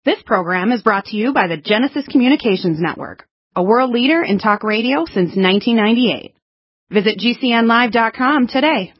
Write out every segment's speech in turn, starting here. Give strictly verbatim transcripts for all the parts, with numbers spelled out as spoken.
This program is brought to you by the Genesis Communications Network, a world leader in talk radio since nineteen ninety-eight. Visit G C N live dot com today.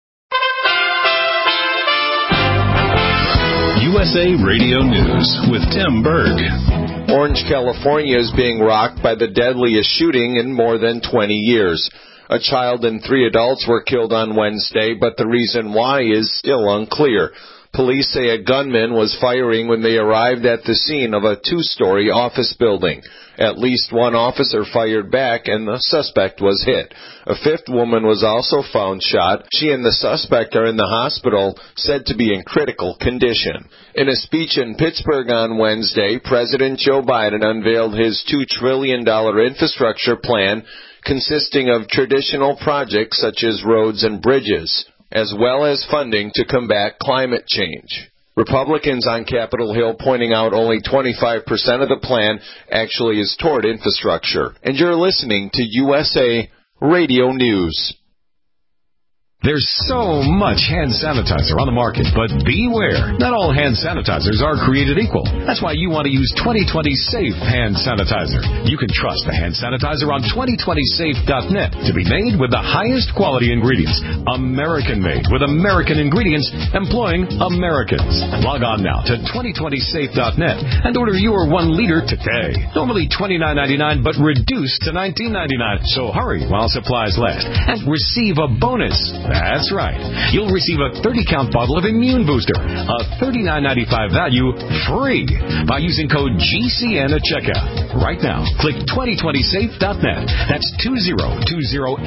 U S A Radio News with Tim Berg. Orange, California is being rocked by the deadliest shooting in more than twenty years. A child and three adults were killed on Wednesday, but the reason why is still unclear. Police say a gunman was firing when they arrived at the scene of a two-story office building. At least one officer fired back and the suspect was hit. A fifth woman was also found shot. She and the suspect are in the hospital, said to be in critical condition. In a speech in Pittsburgh on Wednesday, President Joe Biden unveiled his two trillion dollars infrastructure plan consisting of traditional projects such as roads and bridges, as well as funding to combat climate change. Republicans on Capitol Hill pointing out only twenty-five percent of the plan actually is toward infrastructure. And you're listening to U S A Radio News. There's so much hand sanitizer on the market, but beware. Not all hand sanitizers are created equal. That's why you want to use twenty twenty Safe Hand Sanitizer. You can trust the hand sanitizer on twenty twenty safe dot net to be made with the highest quality ingredients. American-made with American ingredients, employing Americans. Log on now to twenty twenty safe dot net and order your one liter today. Normally twenty-nine ninety-nine, but reduced to nineteen ninety-nine. So hurry while supplies last and receive a bonus. That's right. You'll receive a thirty count bottle of Immune Booster, a thirty-nine ninety-five value, free by using code G C N at checkout. Right now, click twenty twenty safe dot net. That's two zero two zero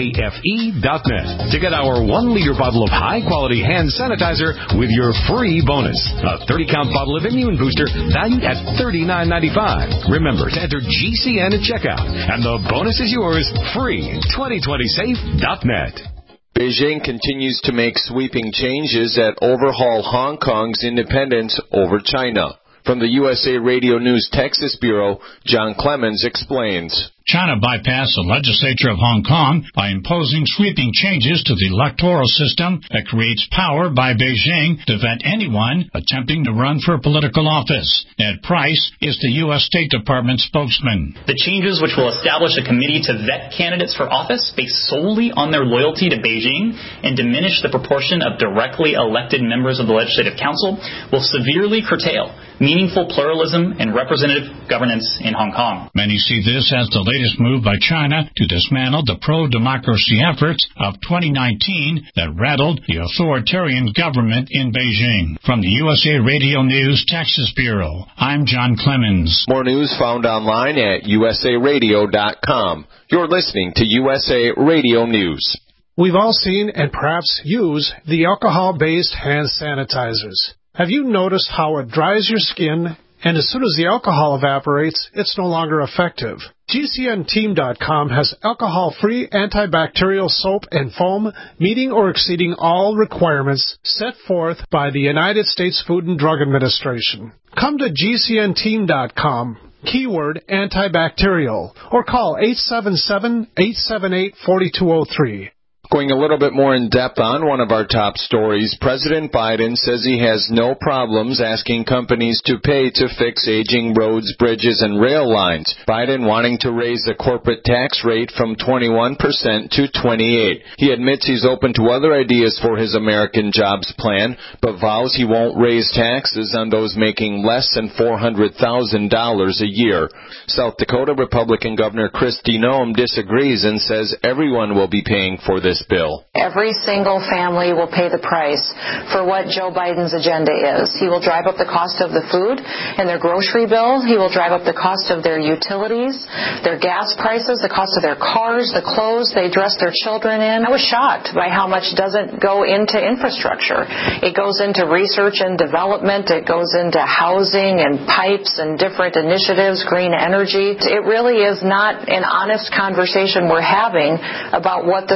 safe dot net to get our one liter bottle of high-quality hand sanitizer with your free bonus. A thirty count bottle of Immune Booster valued at thirty-nine ninety-five. Remember to enter G C N at checkout, and the bonus is yours free. twenty twenty safe dot net. Beijing continues to make sweeping changes that overhaul Hong Kong's independence over China. From the U S A Radio News Texas Bureau, John Clemens explains. China bypassed the legislature of Hong Kong by imposing sweeping changes to the electoral system that creates power by Beijing to vet anyone attempting to run for political office. Ed Price is the U S State Department spokesman. The changes, which will establish a committee to vet candidates for office based solely on their loyalty to Beijing and diminish the proportion of directly elected members of the Legislative Council, will severely curtail meaningful pluralism and representative governance in Hong Kong. Many see this as the latest move by China to dismantle the pro-democracy efforts of twenty nineteen that rattled the authoritarian government in Beijing. From the U S A Radio News Texas Bureau, I'm John Clemens. More news found online at U S A radio dot com. You're listening to U S A Radio News. We've all seen and perhaps use the alcohol-based hand sanitizers. Have you noticed how it dries your skin, and as soon as the alcohol evaporates, it's no longer effective? G C N team dot com has alcohol-free antibacterial soap and foam meeting or exceeding all requirements set forth by the United States Food and Drug Administration. Come to G C N team dot com, keyword antibacterial, or call eight seven seven, eight seven eight, four two zero three. Going a little bit more in depth on one of our top stories, President Biden says he has no problems asking companies to pay to fix aging roads, bridges, and rail lines. Biden wanting to raise the corporate tax rate from twenty-one percent to twenty-eight percent. He admits he's open to other ideas for his American Jobs Plan, but vows he won't raise taxes on those making less than four hundred thousand dollars a year. South Dakota Republican Governor Kristi Noem disagrees and says everyone will be paying for this bill. Every single family will pay the price for what Joe Biden's agenda is. He will drive up the cost of the food and their grocery bill. He will drive up the cost of their utilities, their gas prices, the cost of their cars, the clothes they dress their children in. I was shocked by how much doesn't go into infrastructure. It goes into research and development. It goes into housing and pipes and different initiatives, green energy. It really is not an honest conversation we're having about what this proposal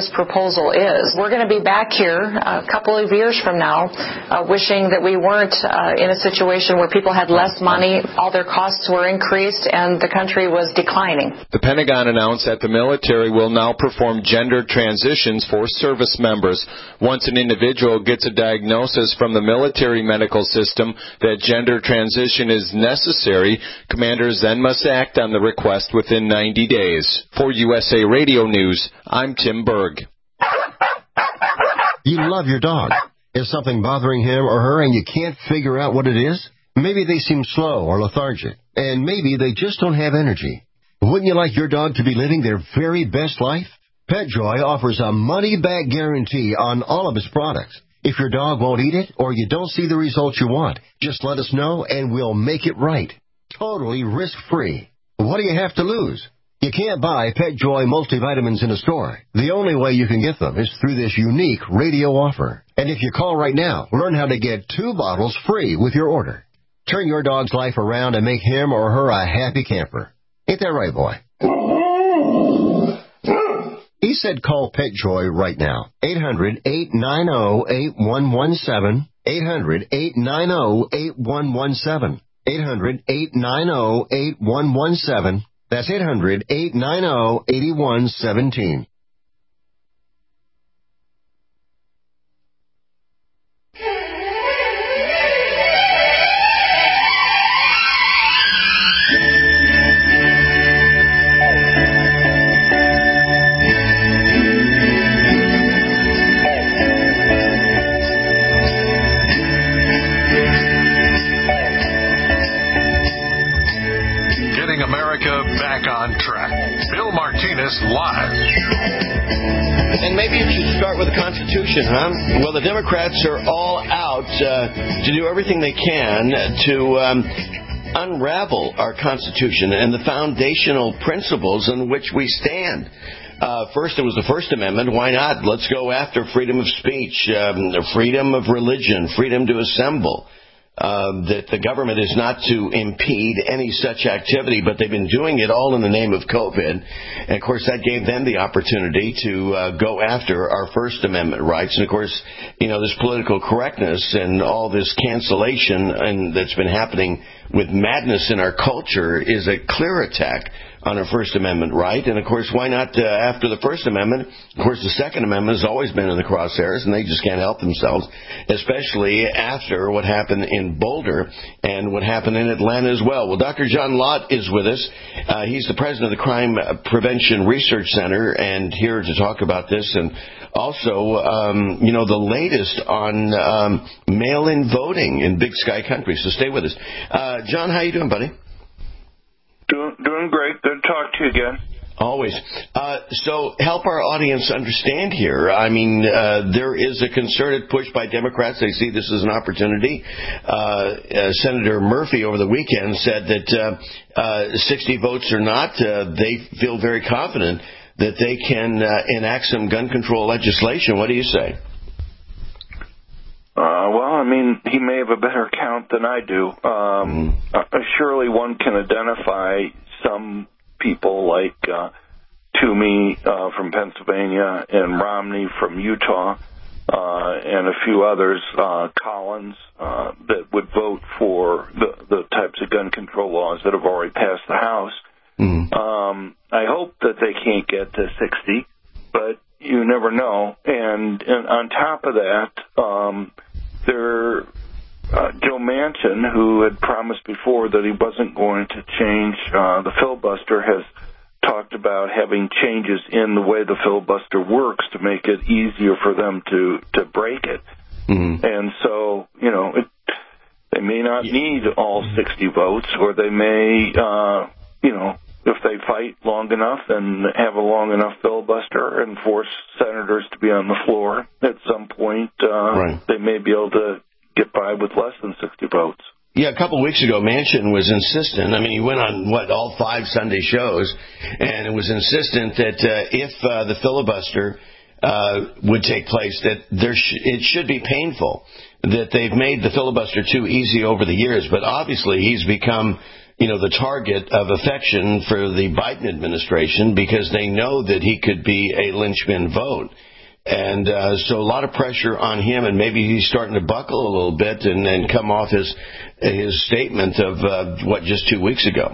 proposal is. We're going to be back here a couple of years from now uh, wishing that we weren't uh, in a situation where people had less money, all their costs were increased, and the country was declining. The Pentagon announced that the military will now perform gender transitions for service members. Once an individual gets a diagnosis from the military medical system that gender transition is necessary, commanders then must act on the request within ninety days. For U S A Radio News, I'm Tim Berg. You love your dog. Is something bothering him or her and you can't figure out what it is? Maybe they seem slow or lethargic, and maybe they just don't have energy. Wouldn't you like your dog to be living their very best life? PetJoy offers a money-back guarantee on all of its products. If your dog won't eat it or you don't see the results you want, just let us know and we'll make it right. Totally risk-free. What do you have to lose? You can't buy PetJoy multivitamins in a store. The only way you can get them is through this unique radio offer. And if you call right now, learn how to get two bottles free with your order. Turn your dog's life around and make him or her a happy camper. Ain't that right, boy? He said call PetJoy right now. eight hundred, eight nine zero, eight one one seven. eight hundred, eight nine zero, eight one one seven. eight hundred, eight nine zero, eight one one seven. That's eight hundred, eight nine zero, eight one one seven. On track. Bill Martinez live. And maybe you should start with the Constitution, huh? Well, the Democrats are all out uh, to do everything they can to um, unravel our Constitution and the foundational principles on which we stand. Uh, first, it was the First Amendment. Why not? Let's go after freedom of speech, um, freedom of religion, freedom to assemble. Uh, that the government is not to impede any such activity, but they've been doing it all in the name of COVID. And, of course, that gave them the opportunity to uh, go after our First Amendment rights. And, of course, you know, this political correctness and all this cancellation and that's been happening with madness in our culture is a clear attack on our First Amendment right. And, of course, why not uh, after the First Amendment? Of course, the Second Amendment has always been in the crosshairs, and they just can't help themselves, especially after what happened in Boulder and what happened in Atlanta as well. Well, Doctor John Lott is with us. Uh, he's the president of the Crime Prevention Research Center and here to talk about this and also, um, you know, the latest on um, mail-in voting in Big Sky Country. So stay with us. Uh, John, how you doing, buddy? Doing, doing great. Good to talk to you again. Always. Uh, so help our audience understand here. I mean, uh, there is a concerted push by Democrats. They see this as an opportunity. Uh, uh, Senator Murphy over the weekend said that uh, uh, sixty votes or not, uh, they feel very confident that they can uh, enact some gun control legislation. What do you say? Uh, well, I mean, he may have a better count than I do. Um, mm. uh, surely one can identify some people like uh, Toomey uh, from Pennsylvania and Romney from Utah uh, and a few others, uh, Collins, uh, that would vote for the, the types of gun control laws that have already passed the House. Mm. Um, I hope that they can't get to sixty, but you never know. And, and on top of that, um, there, uh, Joe Manchin, who had promised before that he wasn't going to change uh, the filibuster, has talked about having changes in the way the filibuster works to make it easier for them to, to break it. Mm-hmm. And so, you know, it, they may not need all sixty votes, or they may, uh, you know, if they fight long enough and have a long enough filibuster and force senators to be on the floor, at some point uh, right. they may be able to get by with less than sixty votes. Yeah, a couple of weeks ago, Manchin was insistent. I mean, he went on, what, all five Sunday shows, and it was insistent that uh, if uh, the filibuster uh, would take place, that there sh- it should be painful, that they've made the filibuster too easy over the years. But obviously he's become, you know, the target of affection for the Biden administration because they know that he could be a linchpin vote. And uh, so a lot of pressure on him, and maybe he's starting to buckle a little bit and, and come off his his statement of, uh, what, just two weeks ago.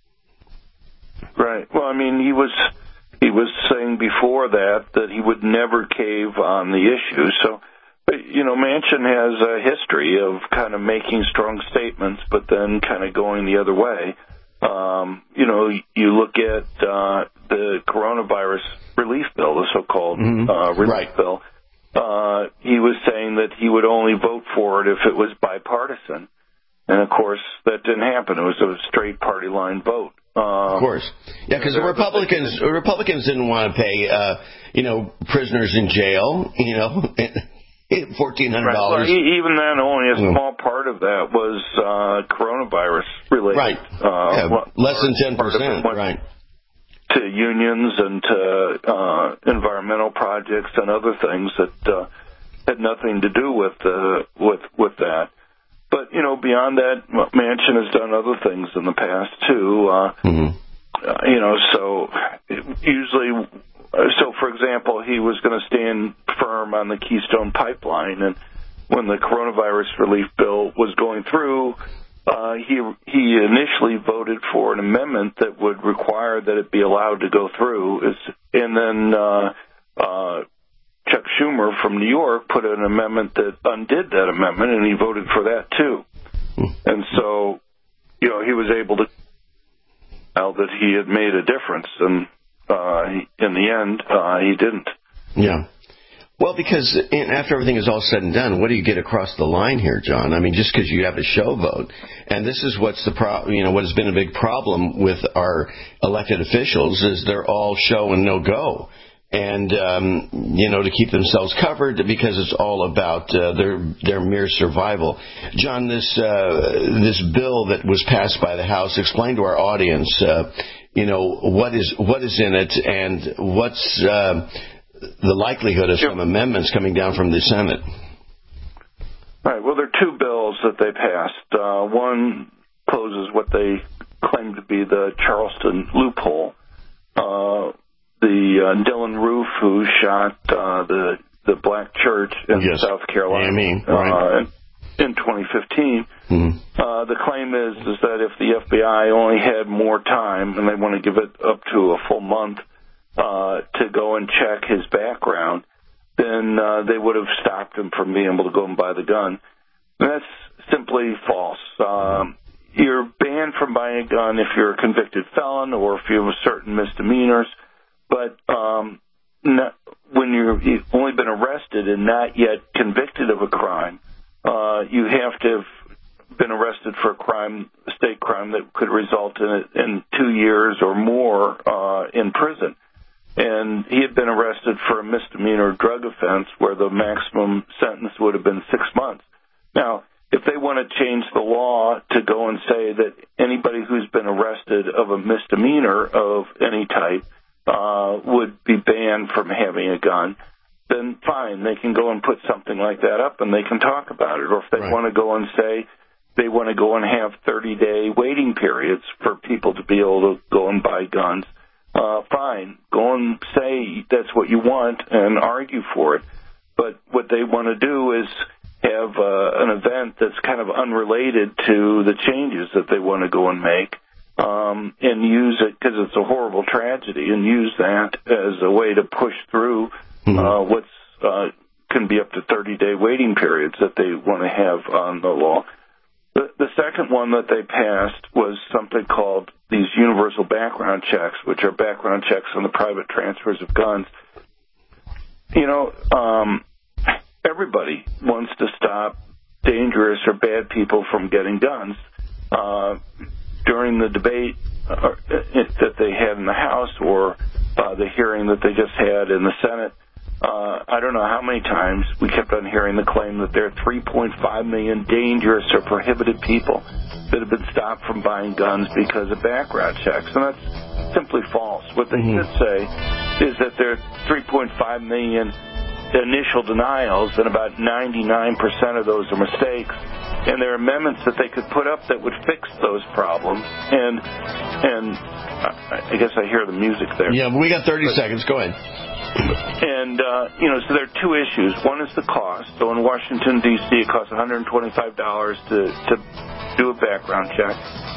Right. Well, I mean, he was he was saying before that that he would never cave on the issue. So, you know, Manchin has a history of kind of making strong statements, but then kind of going the other way. Um, you know, you look at uh, the coronavirus relief bill, the so-called mm-hmm. uh, relief right. bill. Uh, he was saying that he would only vote for it if it was bipartisan. And, of course, that didn't happen. It was a straight party line vote. Uh, of course. Yeah, because the Republicans Republicans didn't want to pay, uh, you know, prisoners in jail, you know, fourteen hundred dollars. Right. Well, even then, only a small part of that was uh, coronavirus related. Right. Uh, yeah, less than ten percent, right. To unions and to uh, environmental projects and other things that uh, had nothing to do with uh, with with that. But, you know, beyond that, Manchin has done other things in the past, too. Uh, mm-hmm. uh, you know, so usually, so for example, he was going to stand firm on the Keystone Pipeline. And when the coronavirus relief bill was going through, uh, he he initially voted for an amendment that would require that it be allowed to go through. And then uh, uh Chuck Schumer from New York put an amendment that undid that amendment, and he voted for that, too. And so, you know, he was able to tell that he had made a difference, and uh, he, in the end, uh, he didn't. Yeah. Well, because after everything is all said and done, what do you get across the line here, John? I mean, just because you have a show vote, and this is what's the pro- you know what has been a big problem with our elected officials is they're all show and no go. And, um, you know, to keep themselves covered because it's all about uh, their their mere survival. John, this uh, this bill that was passed by the House, explain to our audience, uh, you know, what is what is in it and what's uh, the likelihood of some amendments coming down from the Senate. All right. Well, there are two bills that they passed. Uh, one closes what they claim to be the Charleston loophole. Uh The uh, Dylan Roof, who shot uh, the the black church in yes. South Carolina I mean, right. uh, in, in twenty fifteen, mm-hmm. uh, the claim is is that if the F B I only had more time, and they want to give it up to a full month uh, to go and check his background, then uh, they would have stopped him from being able to go and buy the gun. And that's simply false. Um, you're banned from buying a gun if you're a convicted felon or if you have certain misdemeanors. But um, not, when you're, you've only been arrested and not yet convicted of a crime, uh, you have to have been arrested for a crime, a state crime that could result in, in two years or more uh, in prison. And he had been arrested for a misdemeanor drug offense where the maximum sentence would have been six months. Now, if they want to change the law to go and say that anybody who's been arrested of a misdemeanor of any type Uh, would be banned from having a gun, then fine, they can go and put something like that up and they can talk about it. Or if they right. want to go and say they want to go and have thirty-day waiting periods for people to be able to go and buy guns, uh, fine, go and say that's what you want and argue for it. But what they want to do is have uh, an event that's kind of unrelated to the changes that they want to go and make. Um, and use it because it's a horrible tragedy, and use that as a way to push through uh, what's uh, can be up to thirty-day waiting periods that they want to have on the law. The, the second one that they passed was something called these universal background checks, which are background checks on the private transfers of guns. You know, um, everybody wants to stop dangerous or bad people from getting guns. Uh, during the debate uh, that they had in the House or uh, the hearing that they just had in the Senate, uh, I don't know how many times we kept on hearing the claim that there are three point five million dangerous or prohibited people that have been stopped from buying guns because of background checks. And that's simply false. What they mm-hmm. should say is that there are three point five million initial denials, and about ninety-nine percent of those are mistakes. And there are amendments that they could put up that would fix those problems. And and I guess I hear the music there. Yeah, we got thirty but, seconds. Go ahead. And, uh, you know, so there are two issues. One is the cost. So in Washington, D C, it costs one hundred twenty-five dollars to, to do a background check.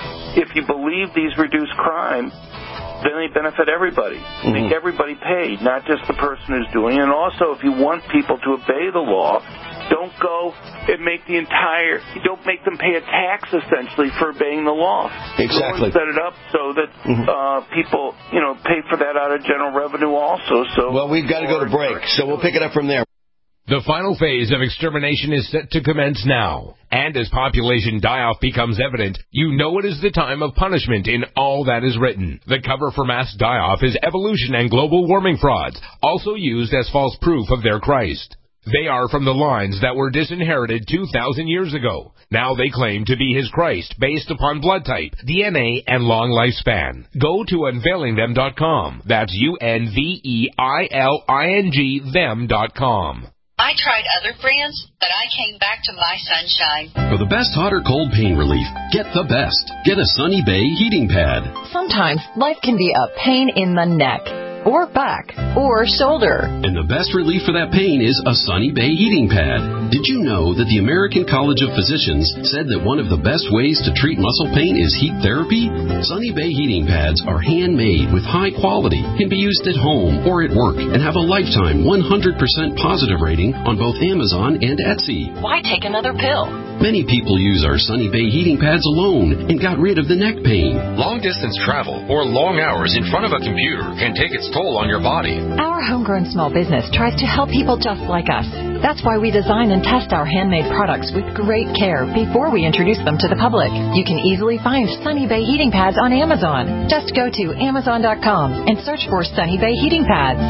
If you believe these reduce crime, then they benefit everybody. Mm-hmm. Make everybody pay, not just the person who's doing it. And also, if you want people to obey the law, don't go and make the entire, don't make them pay a tax, essentially, for obeying the law. Exactly. Set it up so that mm-hmm. uh, people, you know, pay for that out of general revenue also. So Well, we've got to go to break, so we'll pick it up from there. The final phase of extermination is set to commence now. And as population die-off becomes evident, you know it is the time of punishment in all that is written. The cover for mass die-off is evolution and global warming frauds, also used as false proof of their Christ. They are from the lines that were disinherited two thousand years ago. Now they claim to be his Christ based upon blood type, D N A, and long lifespan. Go to unveiling them dot com. That's U N V E I L I N G them dot com. I tried other brands, but I came back to My Sunshine. For the best hot or cold pain relief, get the best. Get a Sunny Bay heating pad. Sometimes life can be a pain in the neck, or back, or shoulder. And the best relief for that pain is a Sunny Bay heating pad. Did you know that the American College of Physicians said that one of the best ways to treat muscle pain is heat therapy? Sunny Bay heating pads are handmade with high quality, can be used at home or at work, and have a lifetime one hundred percent positive rating on both Amazon and Etsy. Why take another pill? Many people use our Sunny Bay heating pads alone and got rid of the neck pain. Long-distance travel or long hours in front of a computer can take its toll on your body. Our homegrown small business tries to help people just like us. That's why we design and test our handmade products with great care before we introduce them to the public. You can easily find Sunny Bay heating pads on Amazon. Just go to amazon dot com and search for Sunny Bay heating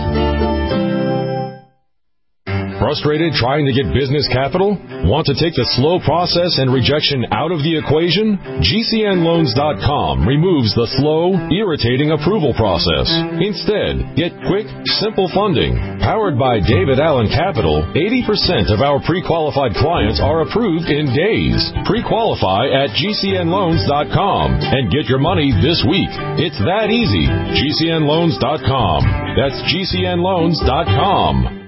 pads. Frustrated trying to get business capital? Want to take the slow process and rejection out of the equation? G C N loans dot com removes the slow, irritating approval process. Instead, get quick, simple funding. Powered by David Allen Capital, eighty percent of our pre-qualified clients are approved in days. Pre-qualify at G C N loans dot com and get your money this week. It's that easy. G C N loans dot com. That's G C N loans dot com.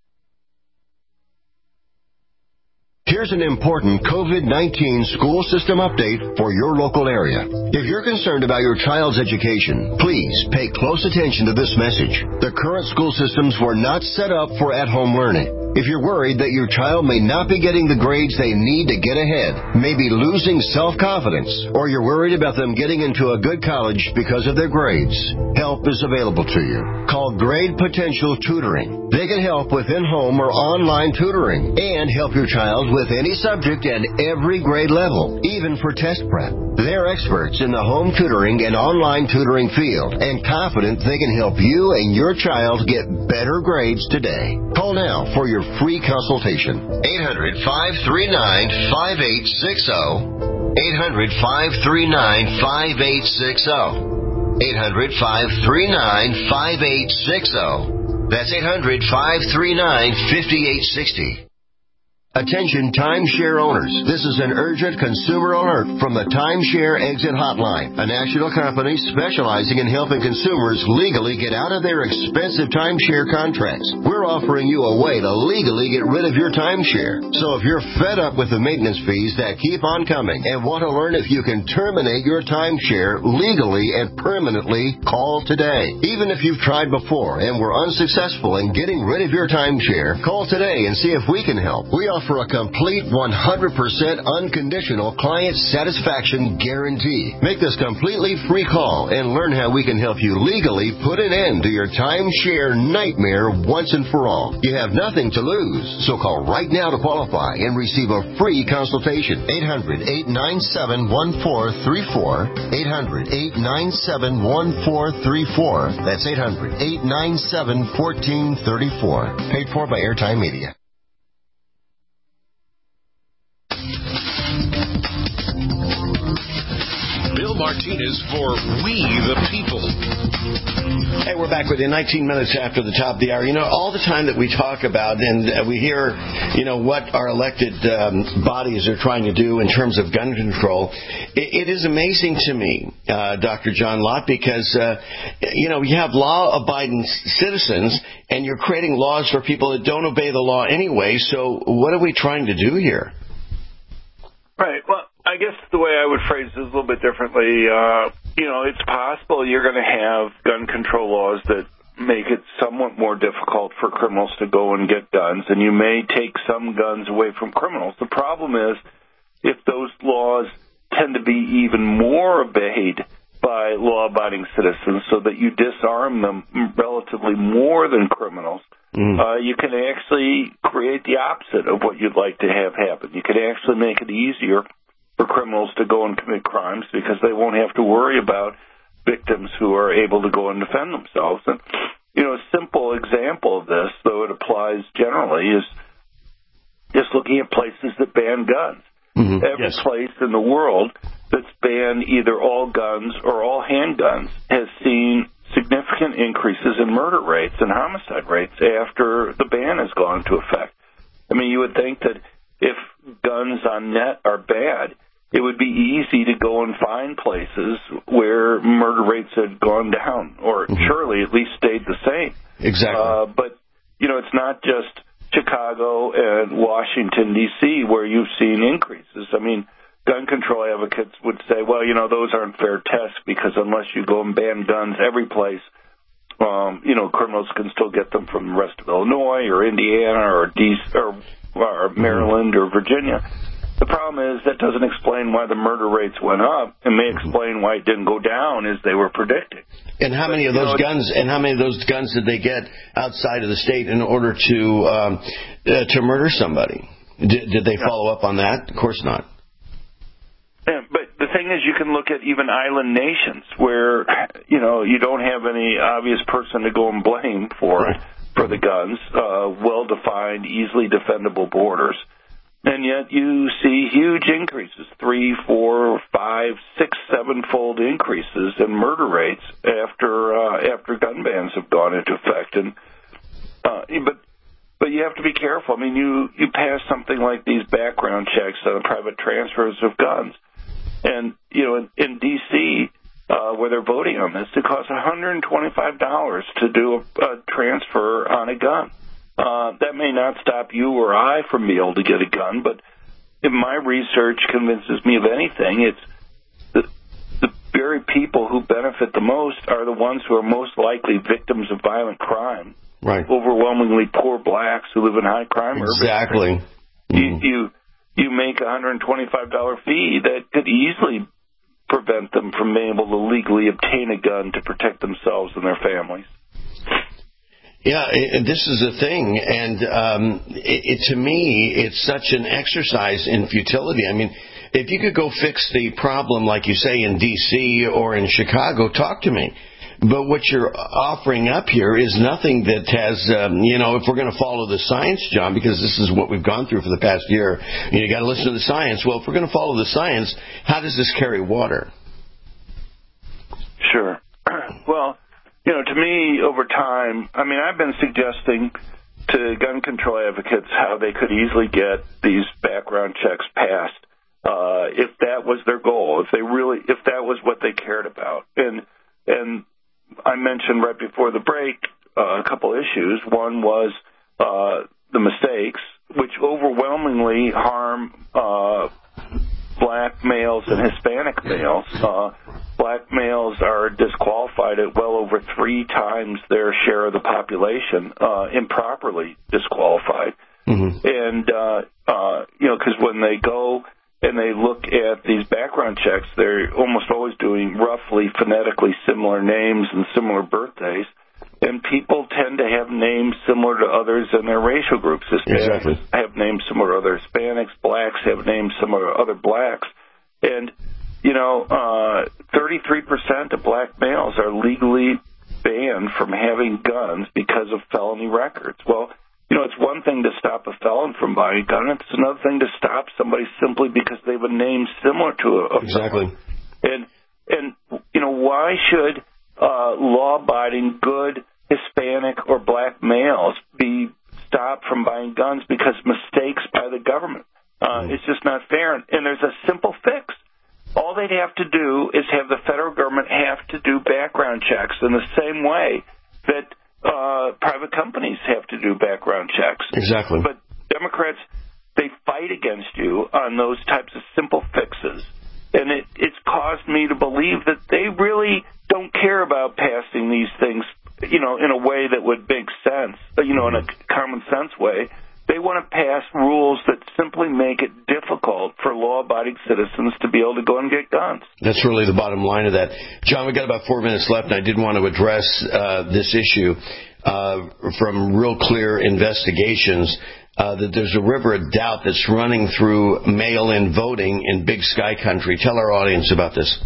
Here's an important COVID nineteen school system update for your local area. If you're concerned about your child's education, please pay close attention to this message. The current school systems were not set up for at-home learning. If you're worried that your child may not be getting the grades they need to get ahead, maybe losing self-confidence, or you're worried about them getting into a good college because of their grades, help is available to you. Call Grade Potential Tutoring. They can help with in-home or online tutoring and help your child with any subject and every grade level, even for test prep. They're experts in the home tutoring and online tutoring field and confident they can help you and your child get better grades today. Call now for your free consultation. eight hundred, five three nine, five eight six zero. eight hundred, five three nine, five eight six zero. eight hundred, five three nine, five eight six zero. That's eight hundred, five three nine, five eight six zero. Attention timeshare owners. This is an urgent consumer alert from the Timeshare Exit Hotline, a national company specializing in helping consumers legally get out of their expensive timeshare contracts. We're offering you a way to legally get rid of your timeshare. So if you're fed up with the maintenance fees that keep on coming and want to learn if you can terminate your timeshare legally and permanently, call today. Even if you've tried before and were unsuccessful in getting rid of your timeshare, call today and see if we can help. We offer for a complete one hundred percent unconditional client satisfaction guarantee. Make this completely free call and learn how we can help you legally put an end to your timeshare nightmare once and for all. You have nothing to lose, so call right now to qualify and receive a free consultation. eight hundred, eight nine seven, one four three four. eight hundred, eight nine seven, one four three four. That's eight hundred, eight nine seven, one four three four. Paid for by Airtime Media. Bill Bill Martinez for We the People. Hey, we're back with you nineteen minutes after the top of the hour. You know, all the time that we talk about and uh, we hear, you know, what our elected um, bodies are trying to do in terms of gun control, it, it is amazing to me, uh, Doctor John Lott, because, uh, you know, you have law-abiding citizens and you're creating laws for people that don't obey the law anyway, so what are we trying to do here? Right. Well, I guess the way I would phrase this a little bit differently, uh, you know, it's possible you're going to have gun control laws that make it somewhat more difficult for criminals to go and get guns, and you may take some guns away from criminals. The problem is if those laws tend to be even more obeyed by law-abiding citizens so that you disarm them relatively more than criminals, mm. uh, you can actually create the opposite of what you'd like to have happen. You can actually make it easier for criminals to go and commit crimes because they won't have to worry about victims who are able to go and defend themselves. And, you know, a simple example of this, though it applies generally, is just looking at places that ban guns. Mm-hmm. Every yes. place in the world that's banned either all guns or all handguns has seen significant increases in murder rates and homicide rates after the ban has gone into effect. I mean, you would think that if guns on net are bad, it would be easy to go and find places where murder rates had gone down, or mm-hmm. surely at least stayed the same. Exactly. Uh, but, you know, it's not just Chicago and Washington, D C, where you've seen increases. I mean, gun control advocates would say, well, you know, those aren't fair tests because unless you go and ban guns every place, um, you know, criminals can still get them from the rest of Illinois or Indiana or D C or, or Maryland mm-hmm. or Virginia. The problem is that doesn't explain why the murder rates went up and may explain why it didn't go down as they were predicting. And how many of those guns? And how many of those guns did they get outside of the state in order to um, uh, to murder somebody? Did, did they follow up on that? Of course not. Yeah, but the thing is, you can look at even island nations where you know you don't have any obvious person to go and blame for right. for the guns, uh, well-defined, easily defendable borders. And yet you see huge increases, three, four, five, six, seven-fold increases in murder rates after uh, after gun bans have gone into effect. And uh, but but you have to be careful. I mean, you you pass something like these background checks on private transfers of guns, and you know in, in D C uh, where they're voting on this, it costs one hundred twenty-five dollars to do a, a transfer on a gun. Uh, that may not stop you or I from being able to get a gun, but if my research convinces me of anything, it's the, the very people who benefit the most are the ones who are most likely victims of violent crime. Right. Overwhelmingly poor blacks who live in high crime areas. Exactly. You, mm. you you make a one hundred twenty-five dollars fee that could easily prevent them from being able to legally obtain a gun to protect themselves and their families. Yeah, it, this is the thing, and um, it, it, to me, it's such an exercise in futility. I mean, if you could go fix the problem, like you say, in D C or in Chicago, talk to me. But what you're offering up here is nothing that has, um, you know, if we're going to follow the science, John, because this is what we've gone through for the past year, you, know, you got to listen to the science. Well, if we're going to follow the science, how does this carry water? Sure. Well, you know, to me, over time, I mean, I've been suggesting to gun control advocates how they could easily get these background checks passed uh, if that was their goal, if they really, if that was what they cared about. And and I mentioned right before the break uh, a couple issues. One was uh, the mistakes, which overwhelmingly harm uh, black males and Hispanic males. Uh, black males are disqualified at well over three times their share of the population, uh, improperly disqualified. Mm-hmm. And, uh, uh, you know, because when they go and they look at these background checks, they're almost always doing roughly phonetically similar names and similar birthdays. And people tend to have names similar to others in their racial groups. Hispanics exactly. have names similar to other Hispanics. Blacks have names similar to other blacks. And, you know, uh, thirty-three percent of black males are legally banned from having guns because of felony records. Well, you know, it's one thing to stop a felon from buying a gun. It's another thing to stop somebody simply because they have a name similar to a, a exactly. felon. And why should uh, law-abiding, good Hispanic or black males be stopped from buying guns because mistakes by the government? Uh, it's just not fair. And there's a simple fix. All they'd have to do is have the federal government have to do background checks in the same way that uh, private companies have to do background checks. Exactly. But Democrats, they fight against you on those types of simple fixes. And it, it's caused me to believe that they really don't care about passing these things, you know, in a way that would make sense, you know, in a common sense way. They want to pass rules that simply make it difficult for law-abiding citizens to be able to go and get guns. That's really the bottom line of that. John, we've got about four minutes left, and I did want to address uh, this issue uh, from real clear investigations. Uh, that there's a river of doubt that's running through mail-in voting in Big Sky Country. Tell our audience about this.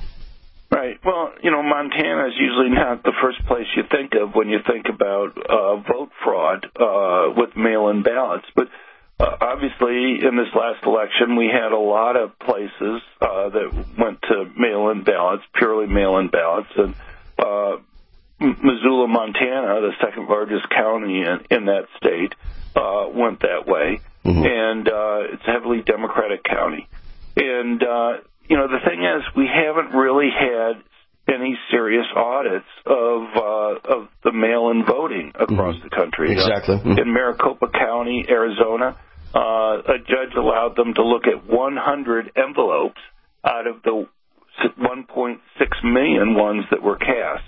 Right. Well, you know, Montana is usually not the first place you think of when you think about uh, vote fraud uh, with mail-in ballots. But uh, obviously, in this last election, we had a lot of places uh, that went to mail-in ballots, purely mail-in ballots. And uh, Missoula, Montana, the second largest county in, in that state, Uh, went that way, mm-hmm. and uh, it's a heavily Democratic county. And, uh, you know, the thing is, we haven't really had any serious audits of uh, of the mail-in voting across mm-hmm. the country. Exactly. Uh, mm-hmm. In Maricopa County, Arizona, uh, a judge allowed them to look at one hundred envelopes out of the one point six million ones that were cast.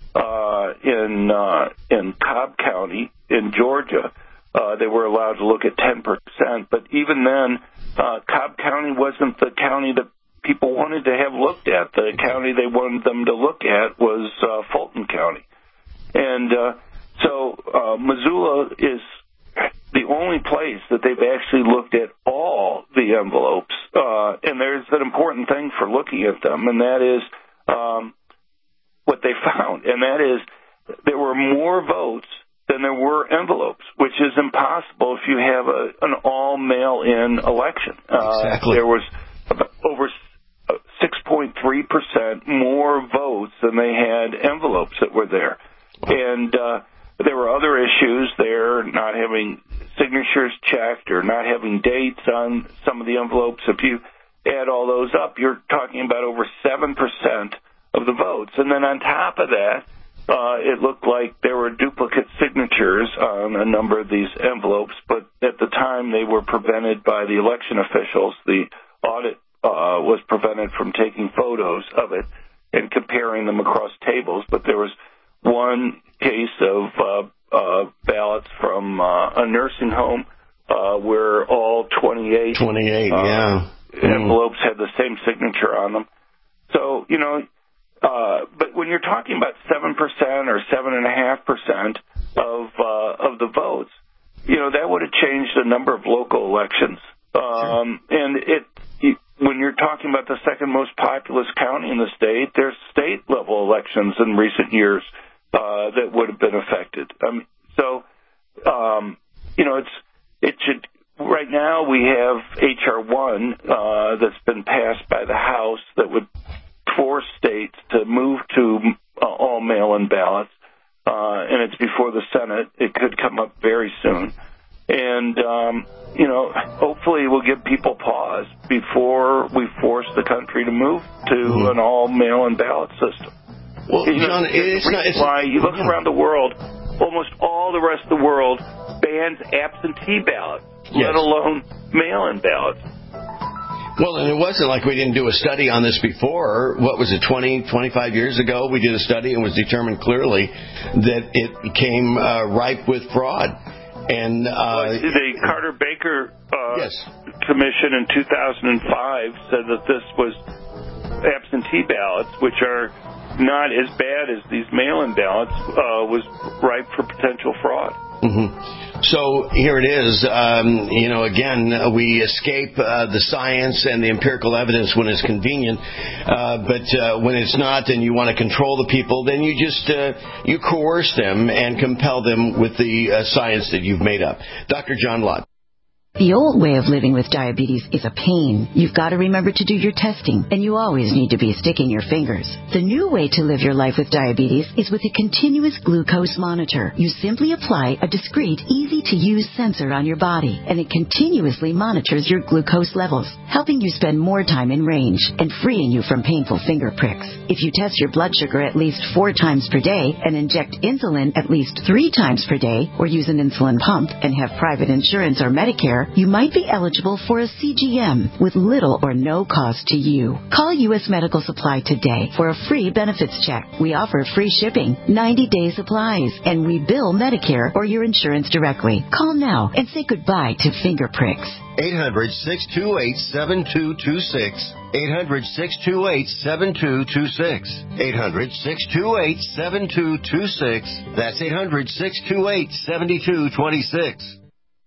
Uh, in uh, in Cobb County, in Georgia, Uh, they were allowed to look at ten percent, but even then, uh, Cobb County wasn't the county that people wanted to have looked at. The county they wanted them to look at was uh, Fulton County. And uh, so uh, Missoula is the only place that they've actually looked at all the envelopes. Uh, and there's an important thing for looking at them, and that is um, what they found, and that is there were more votes than there were envelopes, which is impossible if you have a, an all-mail-in election. Uh, exactly. There was about over six point three percent more votes than they had envelopes that were there. And uh, there were other issues there, not having signatures checked or not having dates on some of the envelopes. If you add all those up, you're talking about over seven percent of the votes. And then on top of that, Uh, it looked like there were duplicate signatures on a number of these envelopes, but at the time they were prevented by the election officials. The audit uh, was prevented from taking photos of it and comparing them across tables. But there was one case of uh, uh, ballots from uh, a nursing home uh, where all twenty-eight, twenty-eight uh, yeah. envelopes mm. had the same signature on them. So, you know, Uh, but when you're talking about seven percent or seven point five percent of uh, of the votes, you know, that would have changed a number of local elections. Um, and it, it, when you're talking about the second most populous county in the state, there's state-level elections in recent years uh, that would have been affected. Um, so, um, you know, it's it should. Right now we have H R one uh, that's been passed by the House that would force states to move to uh, all mail-in ballots, uh, and it's before the Senate. It could come up very soon. And, um, you know, hopefully it will give people pause before we force the country to move to mm-hmm. an all mail-in ballot system. Well, you John, know, it's not... It's, why you look yeah. around the world, almost all the rest of the world bans absentee ballots, yes. let alone mail-in ballots. Well, and it wasn't like we didn't do a study on this before. What was it, twenty, twenty-five years ago? We did a study and was determined clearly that it became uh, ripe with fraud. And uh, well, the Carter Baker uh, yes. Commission in two thousand five said that this was absentee ballots, which are not as bad as these mail-in ballots, uh, was ripe for potential fraud. Mm-hmm. So here it is. Um, you know, again, we escape uh, the science and the empirical evidence when it's convenient, uh, but uh, when it's not, and you want to control the people, then you just uh, you coerce them and compel them with the uh, science that you've made up. Doctor John Lott. The old way of living with diabetes is a pain. You've got to remember to do your testing, and you always need to be sticking your fingers. The new way to live your life with diabetes is with a continuous glucose monitor. You simply apply a discreet, easy-to-use sensor on your body, and it continuously monitors your glucose levels, helping you spend more time in range and freeing you from painful finger pricks. If you test your blood sugar at least four times per day and inject insulin at least three times per day, or use an insulin pump and have private insurance or Medicare, you might be eligible for a C G M with little or no cost to you. Call U S Medical Supply today for a free benefits check. We offer free shipping, ninety-day supplies, and we bill Medicare or your insurance directly. Call now and say goodbye to finger pricks. eight hundred, six two eight, seven two two six. eight hundred, six two eight, seven two two six. eight hundred, six two eight, seven two two six. That's eight hundred, six two eight, seven two two six.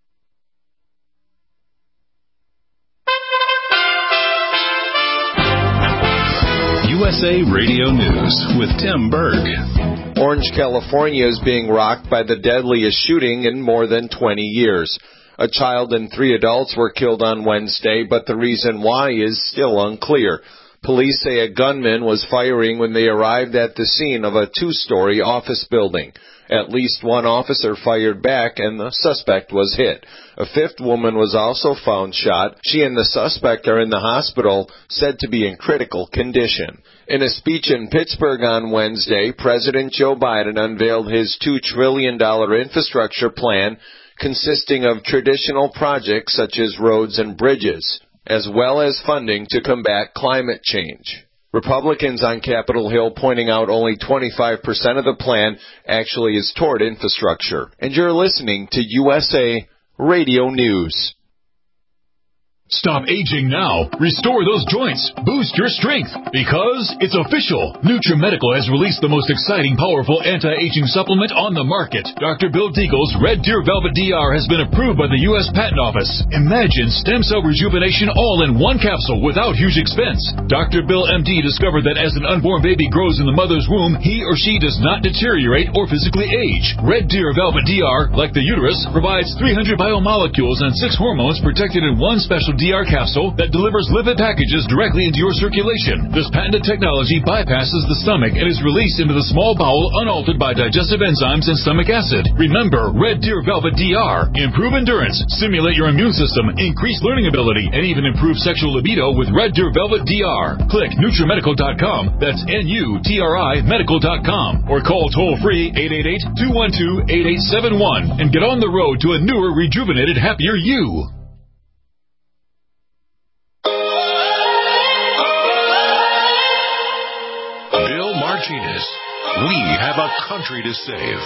U S A Radio News with Tim Berg. Orange, California is being rocked by the deadliest shooting in more than twenty years. A child and three adults were killed on Wednesday, but the reason why is still unclear. Police say a gunman was firing when they arrived at the scene of a two-story office building. At least one officer fired back and the suspect was hit. A fifth woman was also found shot. She and the suspect are in the hospital, said to be in critical condition. In a speech in Pittsburgh on Wednesday, President Joe Biden unveiled his two trillion dollars infrastructure plan, consisting of traditional projects such as roads and bridges, as well as funding to combat climate change. Republicans on Capitol Hill pointing out only twenty-five percent of the plan actually is toward infrastructure. And you're listening to U S A Radio News. Stop aging now. Restore those joints. Boost your strength. Because it's official. NutriMedical has released the most exciting, powerful anti-aging supplement on the market. Doctor Bill Deagle's Red Deer Velvet D R has been approved by the U S Patent Office. Imagine stem cell rejuvenation all in one capsule without huge expense. Doctor Bill M D discovered that as an unborn baby grows in the mother's womb, he or she does not deteriorate or physically age. Red Deer Velvet D R, like the uterus, provides three hundred biomolecules and six hormones protected in one special D R capsule that delivers lipid packages directly into your circulation. This patented technology bypasses the stomach and is released into the small bowel unaltered by digestive enzymes and stomach acid. Remember, Red Deer Velvet D R. Improve endurance, stimulate your immune system, increase learning ability, and even improve sexual libido with Red Deer Velvet D R. Click NutriMedical dot com. That's N U T R I medical dot com. Or call toll-free eight eight eight, two one two, eight eight seven one and get on the road to a newer, rejuvenated, happier you. Martinez. We have a country to save.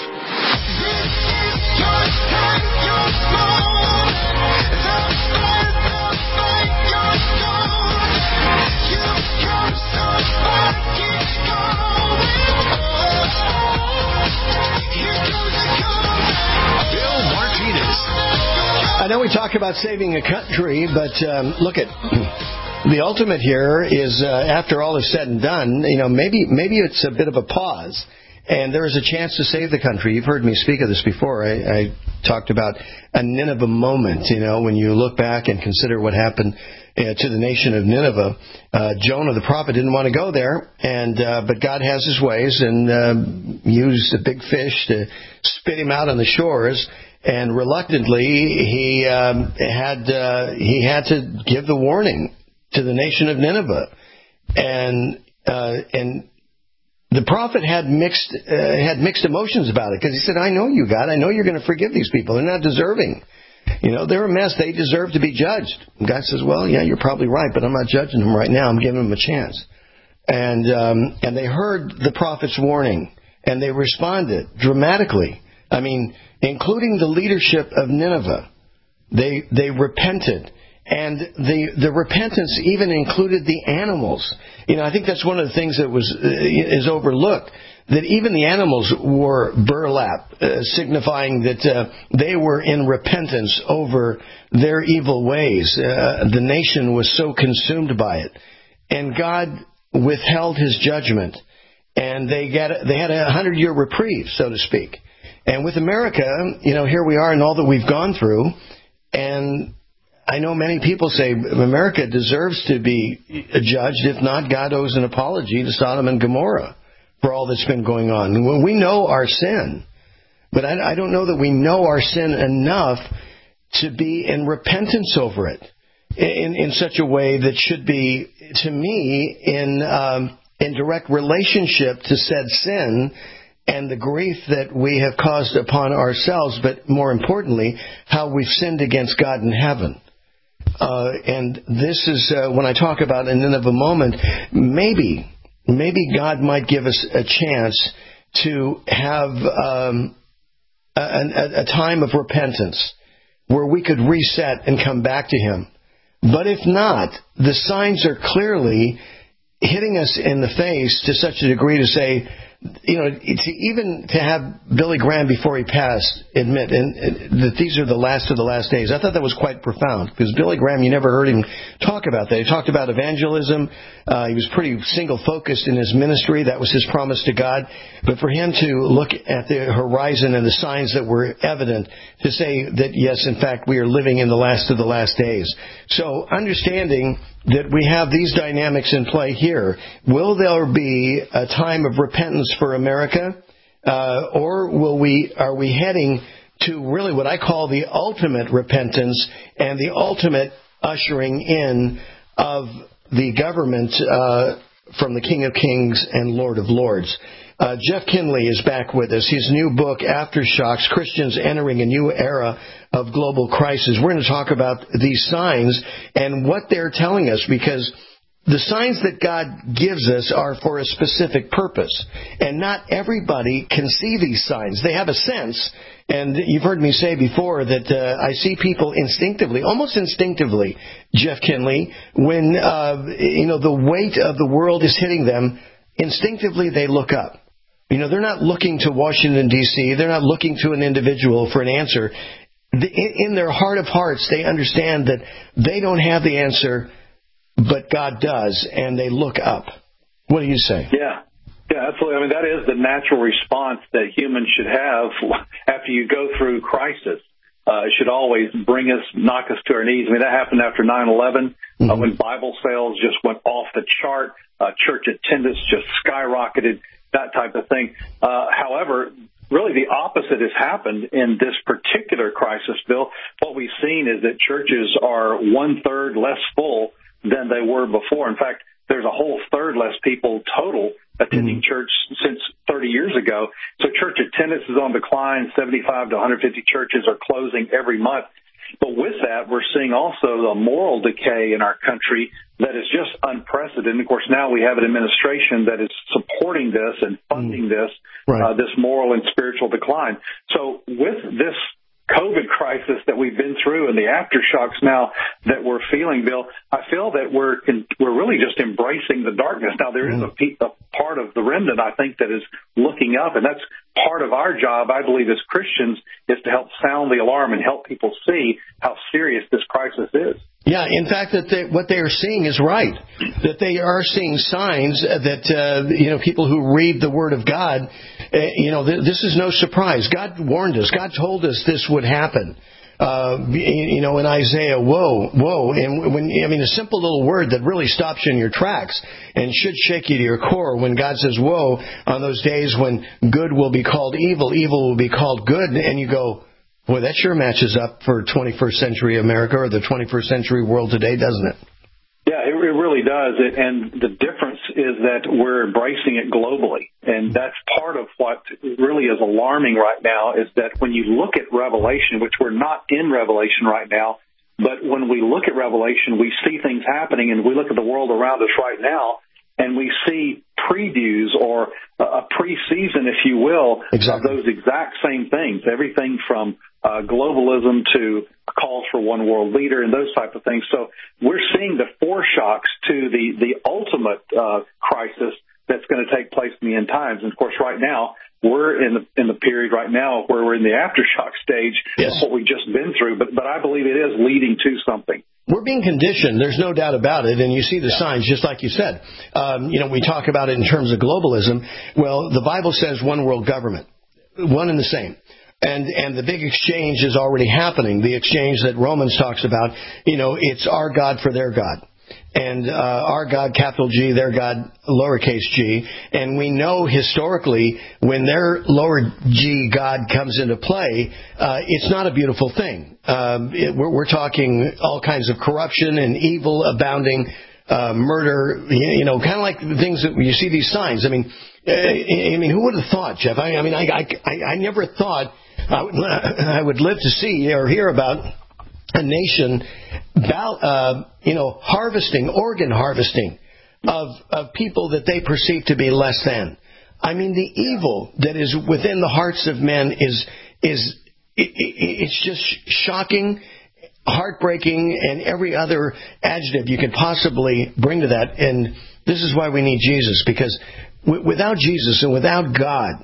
Bill Martinez. I know we talk about saving a country, but um, look at... The ultimate here is, uh, after all is said and done, you know, maybe maybe it's a bit of a pause, and there is a chance to save the country. You've heard me speak of this before. I, I talked about a Nineveh moment, you know, when you look back and consider what happened uh, to the nation of Nineveh. Uh, Jonah the prophet didn't want to go there, and uh, but God has his ways, and uh, used a big fish to spit him out on the shores. And reluctantly, he um, had uh, he had to give the warning to the nation of Nineveh, and uh, and the prophet had mixed uh, had mixed emotions about it, because he said, "I know you, God. I know you're going to forgive these people. They're not deserving. You know, they're a mess. They deserve to be judged." And God says, "Well, yeah, you're probably right, but I'm not judging them right now. I'm giving them a chance." And um, and they heard the prophet's warning, and they responded dramatically. I mean, including the leadership of Nineveh, they they repented. And the the repentance even included the animals. You know, I think that's one of the things that was uh, is overlooked, that even the animals wore burlap, uh, signifying that uh, they were in repentance over their evil ways. Uh, the nation was so consumed by it, and God withheld His judgment, and they got they had a hundred year reprieve, so to speak. And with America, you know, here we are and all that we've gone through, and I know many people say America deserves to be judged. If not, God owes an apology to Sodom and Gomorrah for all that's been going on. We know our sin, but I don't know that we know our sin enough to be in repentance over it in, in such a way that should be, to me, in um, in direct relationship to said sin and the grief that we have caused upon ourselves, but more importantly, how we've sinned against God in heaven. Uh, and this is, uh, when I talk about in and of a moment, maybe, maybe God might give us a chance to have um, a, a, a time of repentance where we could reset and come back to Him. But if not, the signs are clearly hitting us in the face to such a degree to say, you know, to even to have Billy Graham before he passed admit and, and that these are the last of the last days. I thought that was quite profound because Billy Graham, you never heard him talk about that. He talked about evangelism. Uh, he was pretty single focused in his ministry. That was his promise to God. But for him to look at the horizon and the signs that were evident to say that, yes, in fact, we are living in the last of the last days. So understanding that we have these dynamics in play here, will there be a time of repentance for America, uh, or will we? Are we heading to really what I call the ultimate repentance and the ultimate ushering in of the government uh, from the King of Kings and Lord of Lords? Uh, Jeff Kinley is back with us. His new book, Aftershocks, Christians Entering a New Era of Global Crisis. We're going to talk about these signs and what they're telling us, because the signs that God gives us are for a specific purpose. And not everybody can see these signs. They have a sense. And you've heard me say before that uh, I see people instinctively, almost instinctively, Jeff Kinley, when uh, you know the weight of the world is hitting them, instinctively they look up. You know, they're not looking to Washington, D C They're not looking to an individual for an answer. In their heart of hearts, they understand that they don't have the answer, but God does, and they look up. What do you say? Yeah, yeah, absolutely. I mean, that is the natural response that humans should have after you go through crisis. Uh, it should always bring us, knock us to our knees. I mean, that happened after nine eleven, mm-hmm. uh, when Bible sales just went off the chart, uh, church attendance just skyrocketed, that type of thing. Uh, however, really the opposite has happened in this particular crisis, Bill. What we've seen is that churches are one-third less full than they were before. In fact, there's a whole third less people total attending mm-hmm. church since thirty years ago. So church attendance is on decline. seventy-five to one hundred fifty churches are closing every month. But with that, we're seeing also the moral decay in our country that is just unprecedented. Of course, now we have an administration that is supporting this and funding this, right. uh, this moral and spiritual decline. So with this COVID crisis that we've been through and the aftershocks now that we're feeling, Bill, I feel that we're in, we're really just embracing the darkness. Now, there is a, a part of the remnant, I think, that is looking up, and that's part of our job, I believe, as Christians, is to help sound the alarm and help people see how serious this crisis is. Yeah, in fact, that they, what they are seeing is right. That they are seeing signs that uh, you know people who read the Word of God, uh, you know, th- this is no surprise. God warned us. God told us this would happen. Uh, you know, in Isaiah, whoa, whoa, and when I mean a simple little word that really stops you in your tracks and should shake you to your core. When God says, "Whoa," on those days when good will be called evil, evil will be called good, and you go, boy, that sure matches up for twenty-first century America or the twenty-first century world today, doesn't it? Yeah, it, it really does. It, and the difference is that we're embracing it globally. And that's part of what really is alarming right now, is that when you look at Revelation, which we're not in Revelation right now, but when we look at Revelation, we see things happening, and we look at the world around us right now, and we see previews or a pre-season, if you will, exactly. of those exact same things. Everything from uh, globalism to calls for one world leader and those type of things. So we're seeing the foreshocks to the, the ultimate uh, crisis that's going to take place in the end times. And, of course, right now, we're in the in the period right now where we're in the aftershock stage yes. of what we've just been through. But, but I believe it is leading to something. We're being conditioned. There's no doubt about it. And you see the signs, just like you said. Um, you know, we talk about it in terms of globalism. Well, the Bible says one world government, one and the same. And and the big exchange is already happening. The exchange that Romans talks about, you know, it's our God for their God. And uh, our God, capital G, their God, lowercase g. And we know historically when their lower g God comes into play, uh, it's not a beautiful thing. Um, it, we're, we're talking all kinds of corruption and evil abounding, uh, murder, you know, kind of like the things that you see these signs. I mean, I mean, who would have thought, Jeff? I, I mean, I, I, I never thought I would, I would live to see or hear about a nation, uh, you know, harvesting, organ harvesting of, of people that they perceive to be less than. I mean, the evil that is within the hearts of men is, is, it, it, it's just shocking, heartbreaking, and every other adjective you could possibly bring to that. And this is why we need Jesus, because w- without Jesus and without God,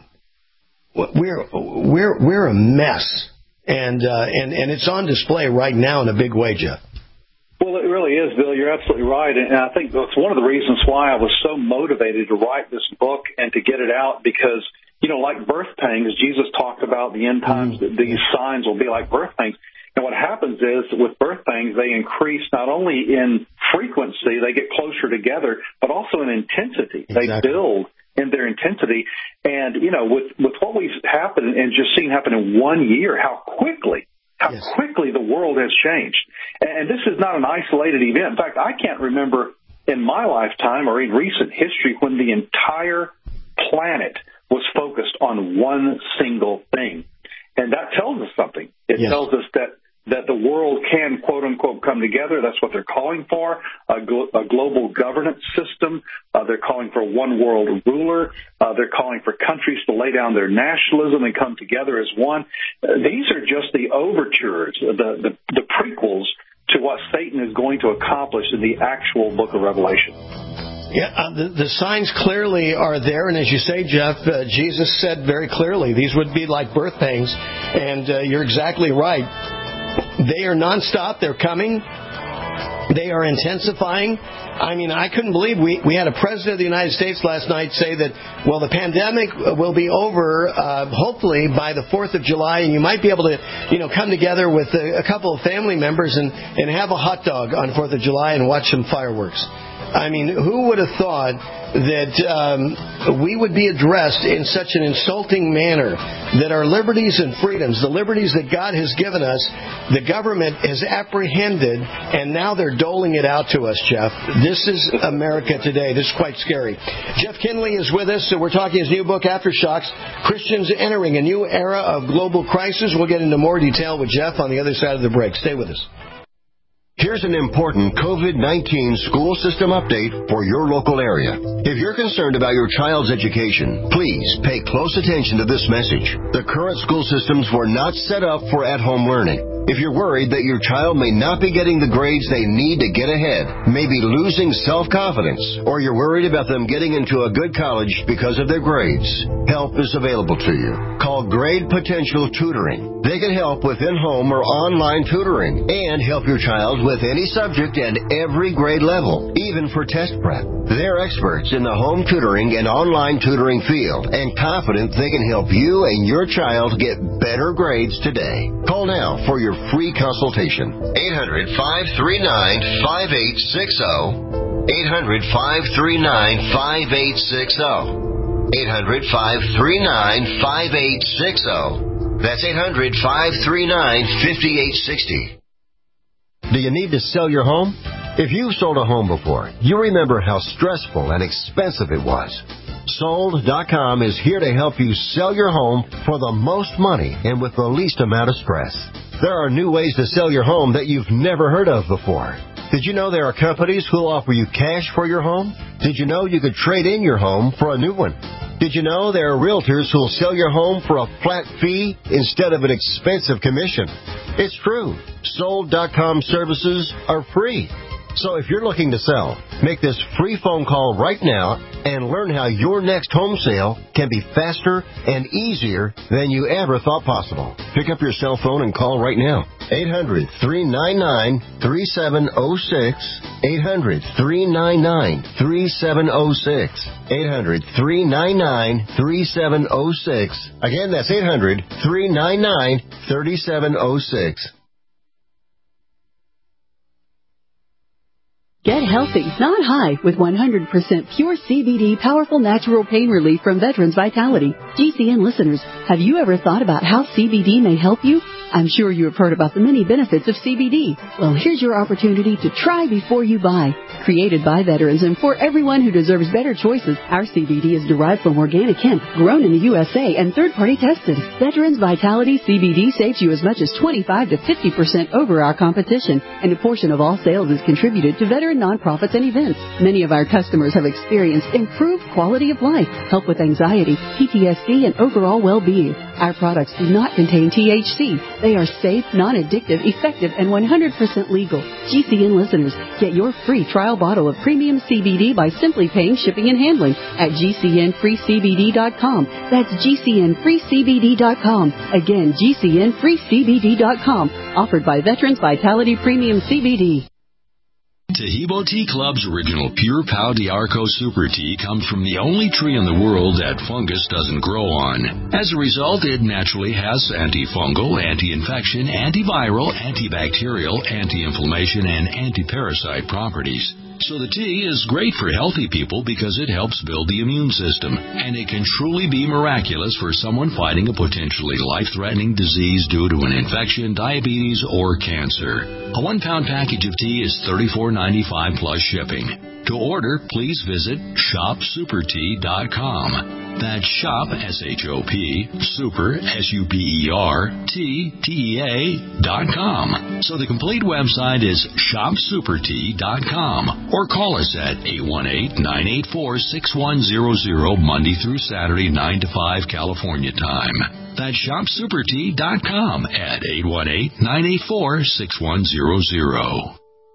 we're, we're, we're a mess. And, uh, and, and it's on display right now in a big way, Jeff. Well, it really is, Bill. You're absolutely right. And I think that's one of the reasons why I was so motivated to write this book and to get it out, because, you know, like birth pains, Jesus talked about the end times, mm-hmm. that these signs will be like birth pains. And what happens is with birth pains, they increase not only in frequency, they get closer together, but also in intensity. Exactly. They build in their intensity. And, you know, with, with what we've happened and just seen happen in one year, how quickly, how yes. quickly the world has changed. And this is not an isolated event. In fact, I can't remember in my lifetime or in recent history when the entire planet was focused on one single thing. And that tells us something. It yes. tells us that that the world can, quote unquote, come together. That's what they're calling for, a, glo- a global governance system. Uh, they're calling for one world ruler. Uh, they're calling for countries to lay down their nationalism and come together as one. Uh, these are just the overtures, the, the, the prequels to what Satan is going to accomplish in the actual book of Revelation. Yeah, uh, the, the signs clearly are there, and as you say, Jeff, uh, Jesus said very clearly these would be like birth pains, and uh, you're exactly right. They are nonstop. They're coming. They are intensifying. I mean, I couldn't believe we, we had a president of the United States last night say that, well, the pandemic will be over, uh, hopefully, by the fourth of July, and you might be able to, you know, come together with a, a couple of family members and, and have a hot dog on fourth of July and watch some fireworks. I mean, who would have thought that um, we would be addressed in such an insulting manner, that our liberties and freedoms, the liberties that God has given us, the government has apprehended, and now they're doling it out to us, Jeff. This is America today. This is quite scary. Jeff Kinley is with us. So we're talking his new book, Aftershocks, Christians Entering a New Era of Global Crisis. We'll get into more detail with Jeff on the other side of the break. Stay with us. Here's an important COVID nineteen school system update for your local area. If you're concerned about your child's education, please pay close attention to this message. The current school systems were not set up for at-home learning. If you're worried that your child may not be getting the grades they need to get ahead, maybe losing self-confidence, or you're worried about them getting into a good college because of their grades, help is available to you. Call Grade Potential Tutoring. They can help with in-home or online tutoring and help your child with any subject and every grade level, even for test prep. They're experts in the home tutoring and online tutoring field and confident they can help you and your child get better grades today. Call now for your free consultation. eight hundred, five three nine, five eight six zero. eight hundred, five three nine, five eight six zero. eight hundred, five three nine, five eight six zero. That's eight hundred, five three nine, five eight six zero. Do you need to sell your home? If you've sold a home before, you remember how stressful and expensive it was. Sold dot com is here to help you sell your home for the most money and with the least amount of stress. There are new ways to sell your home that you've never heard of before. Did you know there are companies who'll offer you cash for your home? Did you know you could trade in your home for a new one? Did you know there are realtors who'll sell your home for a flat fee instead of an expensive commission? It's true. Sold dot com services are free. So if you're looking to sell, make this free phone call right now and learn how your next home sale can be faster and easier than you ever thought possible. Pick up your cell phone and call right now. eight hundred, three nine nine, three seven zero six. eight hundred, three nine nine, three seven zero six. eight hundred, three nine nine, three seven zero six. Again, that's eight hundred, three nine nine, three seven zero six. Get healthy, not high, with one hundred percent pure C B D powerful natural pain relief from Veterans Vitality. G C N listeners, have you ever thought about how C B D may help you? I'm sure you have heard about the many benefits of C B D. Well, here's your opportunity to try before you buy. Created by veterans and for everyone who deserves better choices, our C B D is derived from organic hemp, grown in the U S A, and third-party tested. Veterans Vitality C B D saves you as much as twenty-five to fifty percent over our competition, and a portion of all sales is contributed to veteran nonprofits and events. Many of our customers have experienced improved quality of life, help with anxiety, P T S D, and overall well-being. Our products do not contain T H C. They are safe, non-addictive, effective, and one hundred percent legal. G C N listeners, get your free trial bottle of premium C B D by simply paying shipping and handling at G C N free C B D dot com. That's G C N free C B D dot com. Again, G C N free C B D dot com. Offered by Veterans Vitality Premium C B D. Tahibo Tea Club's original Pure Pau d'Arco Super Tea comes from the only tree in the world that fungus doesn't grow on. As a result, it naturally has antifungal, anti-infection, antiviral, antibacterial, anti-inflammation, and anti-parasite properties. So the tea is great for healthy people because it helps build the immune system, and it can truly be miraculous for someone fighting a potentially life-threatening disease due to an infection, diabetes, or cancer. A one-pound package of tea is thirty-four ninety-five plus shipping. To order, please visit shop super tea dot com. That's shop, S H O P, super, S U P E R, T, T E A, dot com. So the complete website is shop super tea dot com. Or call us at eight one eight, nine eight four, six one zero zero, Monday through Saturday, nine to five California time. That's shop super tea dot com at eight one eight, nine eight four, six one zero zero.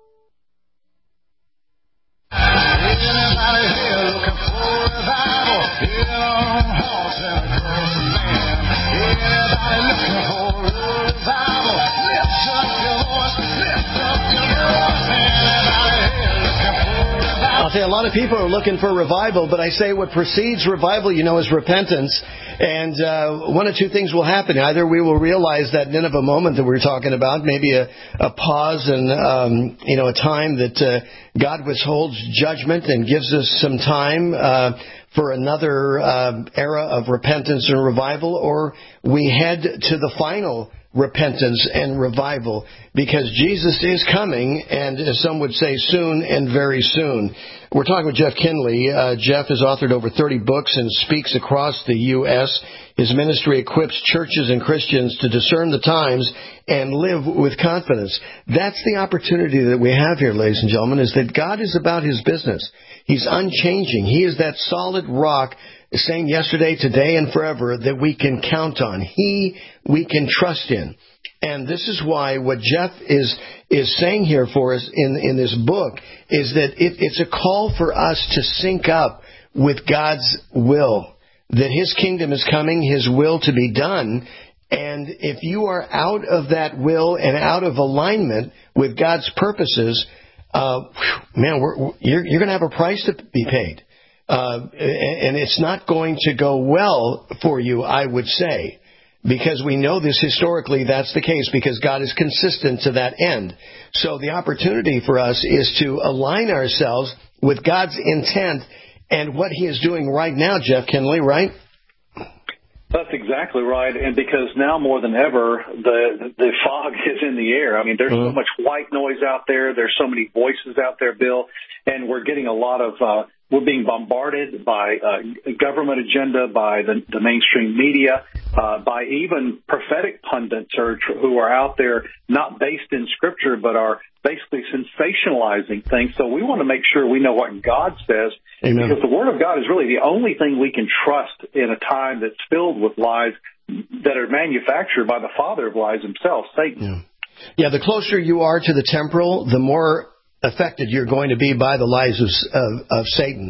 Anybody here looking for revival? Get on horse and across the land. Anybody looking for revival? Lift up your voice, lift up your voice. Anybody here looking for revival? I'll say a lot of people are looking for revival, but I say what precedes revival, you know, is repentance. And uh, one of two things will happen. Either we will realize that Nineveh moment that we were talking about, maybe a, a pause and, um, you know, a time that uh, God withholds judgment and gives us some time uh, for another uh, era of repentance and revival, or we head to the final repentance and revival, because Jesus is coming, and as some would say, soon and very soon. We're talking with Jeff Kinley. Uh, Jeff has authored over thirty books and speaks across the U S His ministry equips churches and Christians to discern the times and live with confidence. That's the opportunity that we have here, ladies and gentlemen, is that God is about His business. He's unchanging. He is that solid rock, same yesterday, today, and forever, that we can count on. He we can trust in. And this is why what Jeff is is saying here for us in, in this book is that it, it's a call for us to sync up with God's will, that His kingdom is coming, His will to be done. And if you are out of that will and out of alignment with God's purposes, uh, man, we're, you're, you're going to have a price to be paid. Uh, and it's not going to go well for you, I would say, because we know this historically, that's the case, because God is consistent to that end. So the opportunity for us is to align ourselves with God's intent and what He is doing right now, Jeff Kinley, right? That's exactly right, and because now more than ever, the the fog is in the air. I mean, there's mm-hmm. so much white noise out there. There's so many voices out there, Bill, and we're getting a lot of uh, we're being bombarded by uh, government agenda, by the, the mainstream media, uh, by even prophetic pundits or, who are out there not based in Scripture, but are basically sensationalizing things. So we want to make sure we know what God says, Amen. Because the Word of God is really the only thing we can trust in a time that's filled with lies that are manufactured by the father of lies himself, Satan. Yeah, yeah, the closer you are to the temporal, the more affected you're going to be by the lies of, of, of Satan.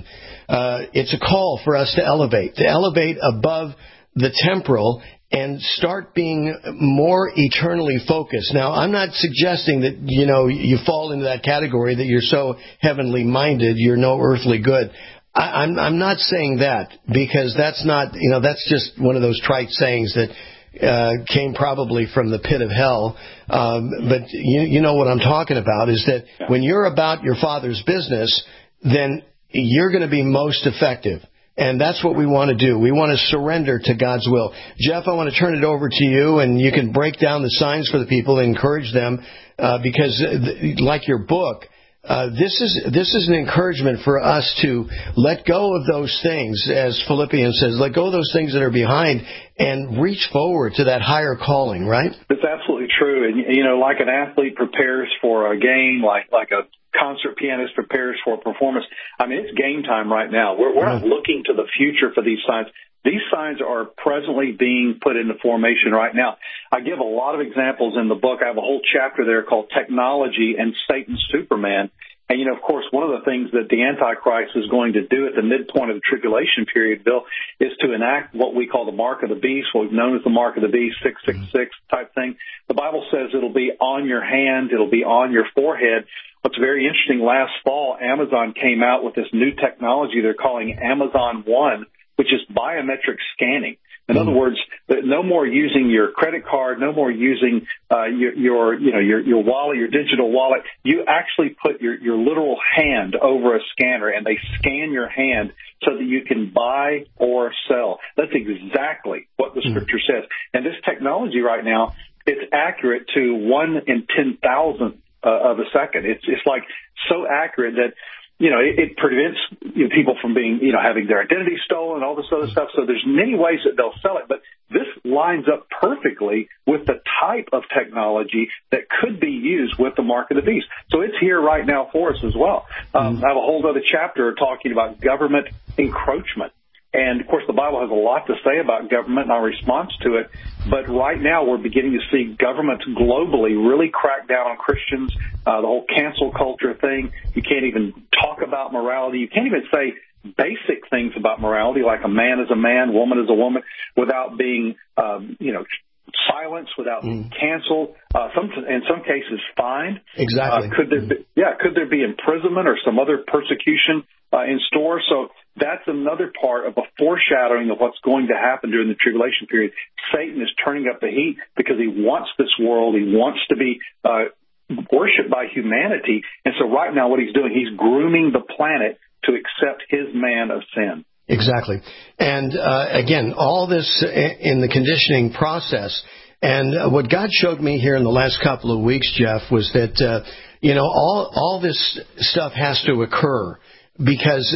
uh, it's a call for us to elevate, to elevate above the temporal and start being more eternally focused. Now, I'm not suggesting that, you know, you fall into that category, that you're so heavenly minded, you're no earthly good. I, I'm, I'm not saying that, because that's not, you know, that's just one of those trite sayings that uh, came probably from the pit of hell. Um, but you, you know what I'm talking about is that when you're about your Father's business, then you're going to be most effective. And that's what we want to do. We want to surrender to God's will. Jeff, I want to turn it over to you, and you can break down the signs for the people and encourage them, uh, because, uh, like your book, uh, this is this is an encouragement for us to let go of those things, as Philippians says, let go of those things that are behind and reach forward to that higher calling, right? That's absolutely true. And, you know, like an athlete prepares for a game, like like a concert pianist prepares for a performance. I mean, it's game time right now. We're, we're not looking to the future for these signs. These signs are presently being put into formation right now. I give a lot of examples in the book. I have a whole chapter there called Technology and Satan's Superman. And, you know, of course, one of the things that the Antichrist is going to do at the midpoint of the tribulation period, Bill, is to enact what we call the mark of the beast, what we've known as the mark of the beast, six six six type thing. The Bible says it'll be on your hand, it'll be on your forehead. What's very interesting, last fall, Amazon came out with this new technology they're calling Amazon One, which is biometric scanning. In other words, no more using your credit card, no more using uh, your, your, you know, your, your wallet, your digital wallet. You actually put your, your literal hand over a scanner, and they scan your hand so that you can buy or sell. That's exactly what the Scripture says. And this technology right now, it's accurate to one in ten thousand uh, of a second. It's it's like so accurate that, you know, it, it prevents, you know, people from being, you know, having their identity stolen, all this other stuff. So there's many ways that they'll sell it, but this lines up perfectly with the type of technology that could be used with the mark of the beast. So it's here right now for us as well. Um, I have a whole other chapter talking about government encroachment. And, of course, the Bible has a lot to say about government and our response to it. But right now we're beginning to see governments globally really crack down on Christians, uh, the whole cancel culture thing. You can't even talk about morality. You can't even say basic things about morality, like a man is a man, woman is a woman, without being, um, you know, silenced, without being canceled, uh, some, in some cases fined. Exactly. Uh, could there be, yeah, could there be imprisonment or some other persecution uh, in store? So that's another part of a foreshadowing of what's going to happen during the tribulation period. Satan is turning up the heat because he wants this world. He wants to be uh, worshipped by humanity. And so right now what he's doing, he's grooming the planet to accept his man of sin. Exactly. And uh, again, all this in the conditioning process. And uh, what God showed me here in the last couple of weeks, Jeff, was that, uh, you know, all, all this stuff has to occur. Because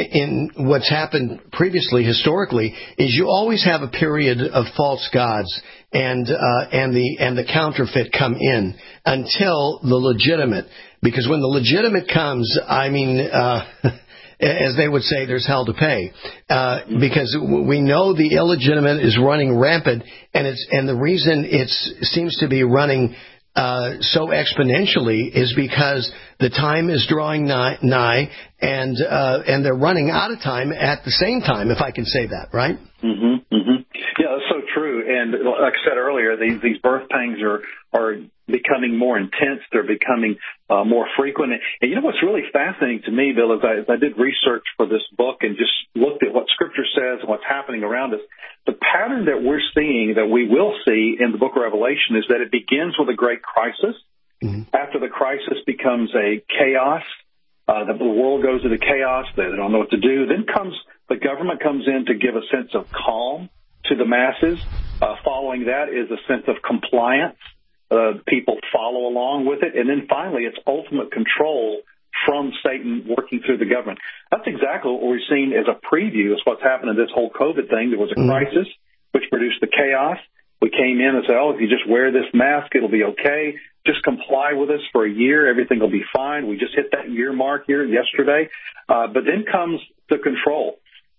in what's happened previously, historically, is you always have a period of false gods and uh, and the and the counterfeit come in until the legitimate. Because when the legitimate comes, I mean, uh, as they would say, there's hell to pay. Uh, because we know the illegitimate is running rampant, and it's and the reason it seems to be running Uh, so exponentially is because the time is drawing nigh, nigh and uh, and they're running out of time at the same time, if I can say that, right? Mm-hmm, mm-hmm. Yeah, that's so true. And like I said earlier, these these birth pangs are are becoming more intense. They're becoming uh, more frequent. And, and you know what's really fascinating to me, Bill, is I, as I did research for this book and just looked at what Scripture says and what's happening around us, the pattern that we're seeing, that we will see in the book of Revelation, is that it begins with a great crisis. Mm-hmm. After the crisis becomes a chaos, uh, the world goes into chaos. They don't know what to do. Then comes the government comes in to give a sense of calm to the masses. Uh, following that is a sense of compliance. Uh, people follow along with it. And then finally, it's ultimate control from Satan working through the government. That's exactly what we've seen as a preview of what's happened in this whole COVID thing. There was a mm-hmm. crisis, which produced the chaos. We came in and said, oh, if you just wear this mask, it'll be okay. Just comply with us for a year. Everything will be fine. We just hit that year mark here yesterday. Uh, but then comes the control.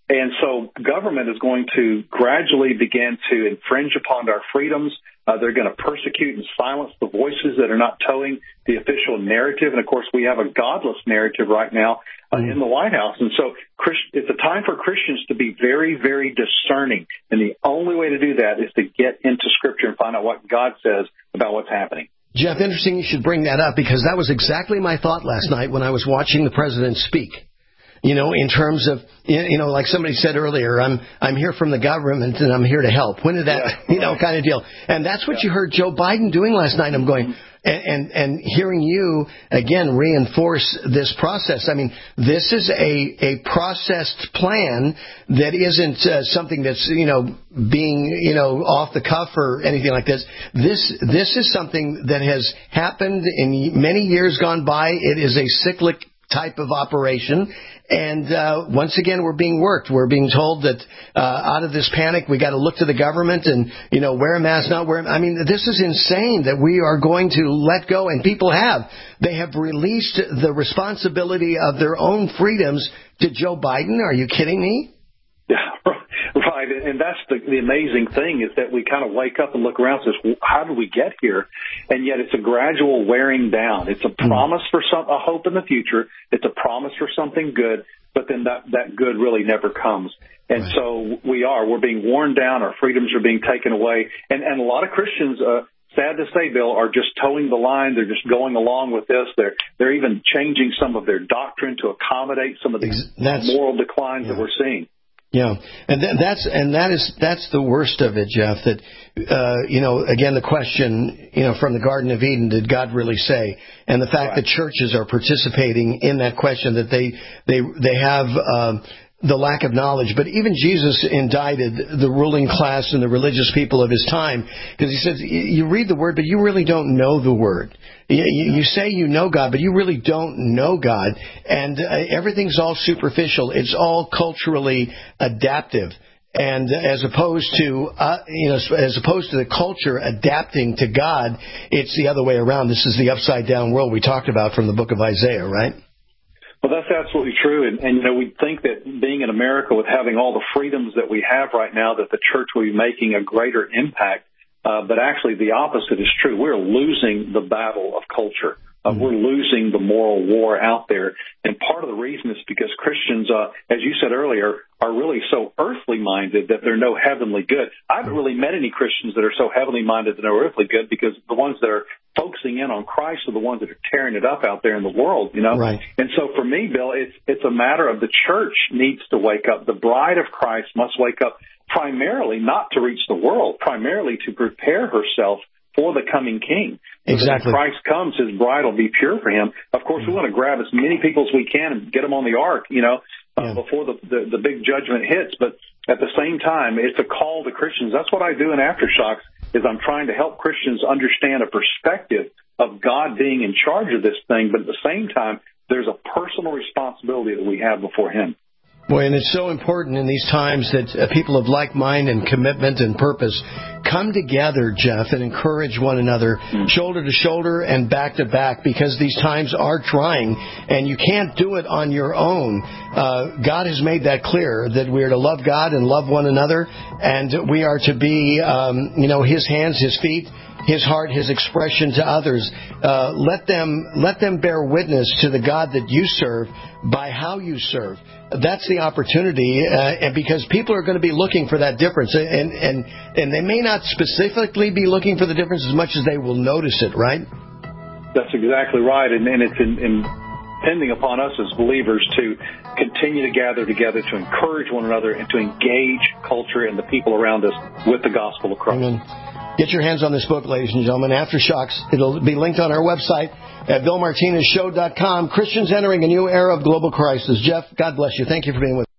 And so government is going to gradually begin to infringe upon our freedoms. Uh, they're going to persecute and silence the voices that are not towing the official narrative. And, of course, we have a godless narrative right now uh, in the White House. And so Christ- it's a time for Christians to be very, very discerning. And the only way to do that is to get into Scripture and find out what God says about what's happening. Jeff, interesting you should bring that up, because that was exactly my thought last night when I was watching the president speak. You know, in terms of, you know, like somebody said earlier, I'm I'm here from the government and I'm here to help. When did that, yeah. you know, kind of deal? And that's what yeah. you heard Joe Biden doing last night. I'm going, and, and, and hearing you, again, reinforce this process. I mean, this is a, a processed plan that isn't uh, something that's, you know, being, you know, off the cuff or anything like this. This, this is something that has happened in many years gone by. It is a cyclic type of operation. And uh, once again, we're being worked. We're being told that uh, out of this panic, we got to look to the government and, you know, wear a mask, not wear a mask. I mean, this is insane that we are going to let go, and people have. They have released the responsibility of their own freedoms to Joe Biden. Are you kidding me? Yeah, right. And that's the, the amazing thing, is that we kind of wake up and look around and say, how did we get here? And yet it's a gradual wearing down. It's a promise for some, a hope in the future. It's a promise for something good, but then that, that good really never comes. And right. so we are. We're being worn down. Our freedoms are being taken away. And, and a lot of Christians, uh, sad to say, Bill, are just towing the line. They're just going along with this. They're they're even changing some of their doctrine to accommodate some of these That's, moral declines yeah. that we're seeing. Yeah, and th- that's and that is that's the worst of it, Jeff. That uh, you know, again, the question, you know, from the Garden of Eden, did God really say? And the fact right. that churches are participating in that question, that they they they have um, the lack of knowledge. But even Jesus indicted the ruling class and the religious people of his time, because he says, you read the word, but you really don't know the word. You, you say you know God, but you really don't know God. And uh, everything's all superficial. It's all culturally adaptive. And as opposed to, uh, you know, as opposed to the culture adapting to God, it's the other way around. This is the upside down world we talked about from the book of Isaiah, right? Well, that's absolutely true. And, and, you know, we think that being in America with having all the freedoms that we have right now, that the church will be making a greater impact. Uh, but actually the opposite is true. We're losing the battle of culture. Uh, mm-hmm. We're losing the moral war out there. And part of the reason is because Christians, uh, as you said earlier, are really so earthly minded that they're no heavenly good. I haven't really met any Christians that are so heavenly minded that they're earthly good, because the ones that are focusing in on Christ are the ones that are tearing it up out there in the world, you know? Right. And so for me, Bill, it's, it's a matter of the church needs to wake up. The bride of Christ must wake up, primarily not to reach the world, primarily to prepare herself for the coming King. So exactly. When Christ comes, his bride will be pure for him. Of course, we want to grab as many people as we can and get them on the ark, you know, uh, yeah. before the, the, the big judgment hits. But at the same time, it's a call to Christians. That's what I do in Aftershocks, is I'm trying to help Christians understand a perspective of God being in charge of this thing. But at the same time, there's a personal responsibility that we have before him. Boy, and it's so important in these times that uh, people of like mind and commitment and purpose come together, Jeff, and encourage one another shoulder to shoulder and back to back, because these times are trying, and you can't do it on your own. Uh, God has made that clear, that we are to love God and love one another, and we are to be, um, you know, His hands, His feet, His heart, His expression to others. Uh, let them let them bear witness to the God that you serve by how you serve. That's the opportunity, uh, and because people are going to be looking for that difference, and and and they may not specifically be looking for the difference as much as they will notice it, right? That's exactly right, and, and it's in, in depending upon us as believers to continue to gather together, to encourage one another, and to engage culture and the people around us with the gospel of Christ. Amen. Get your hands on this book, ladies and gentlemen, Aftershocks. It'll be linked on our website at bill martinez show dot com. Christians entering a new era of global crisis. Jeff, God bless you. Thank you for being with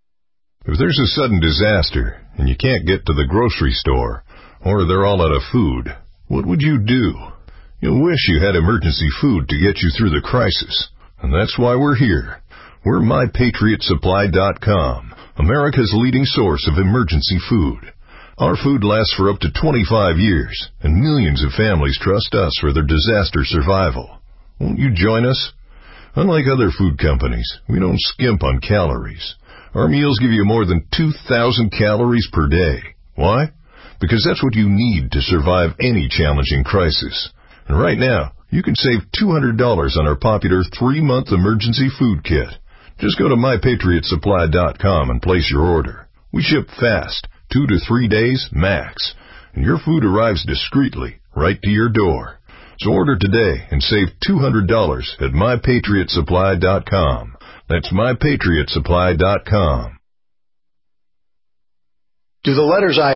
us. If there's a sudden disaster and you can't get to the grocery store, or they're all out of food, what would you do? You'll wish you had emergency food to get you through the crisis. And that's why we're here. We're my patriot supply dot com, America's leading source of emergency food. Our food lasts for up to twenty-five years, and millions of families trust us for their disaster survival. Won't you join us? Unlike other food companies, we don't skimp on calories. Our meals give you more than two thousand calories per day. Why? Because that's what you need to survive any challenging crisis. And right now, you can save two hundred dollars on our popular three-month emergency food kit. Just go to my patriot supply dot com and place your order. We ship fast, two to three days max, and your food arrives discreetly right to your door. So order today and save two hundred dollars at my patriot supply dot com. That's my patriot supply dot com. Do the letters I